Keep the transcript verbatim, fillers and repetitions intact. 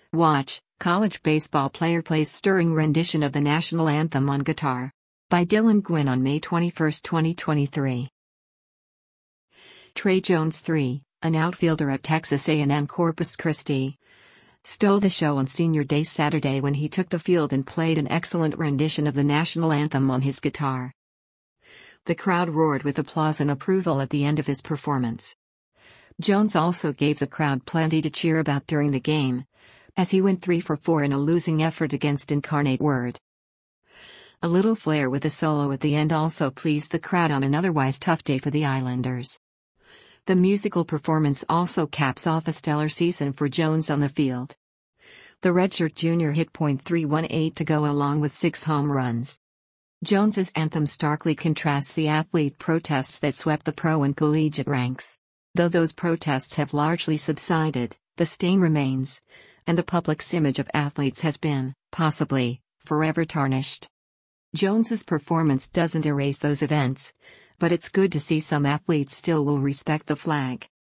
Watch, college baseball player plays stirring rendition of the national anthem on guitar. By Dylan Gwynn on May twenty-first, twenty twenty-three. Trey Jones the third, an outfielder at Texas A and M Corpus Christi, stole the show on Senior Day Saturday when he took the field and played an excellent rendition of the national anthem on his guitar. The crowd roared with applause and approval at the end of his performance. Jones also gave the crowd plenty to cheer about during the game, as he went three for four in a losing effort against Incarnate Word. A little flair with a solo at the end also pleased the crowd on an otherwise tough day for the Islanders. The musical performance also caps off a stellar season for Jones on the field. The redshirt junior hit point three one eight to go along with six home runs. Jones's anthem starkly contrasts the athlete protests that swept the pro and collegiate ranks. Though those protests have largely subsided, the stain remains, and the public's image of athletes has been, possibly, forever tarnished. Jones's performance doesn't erase those events, but it's good to see some athletes still will respect the flag.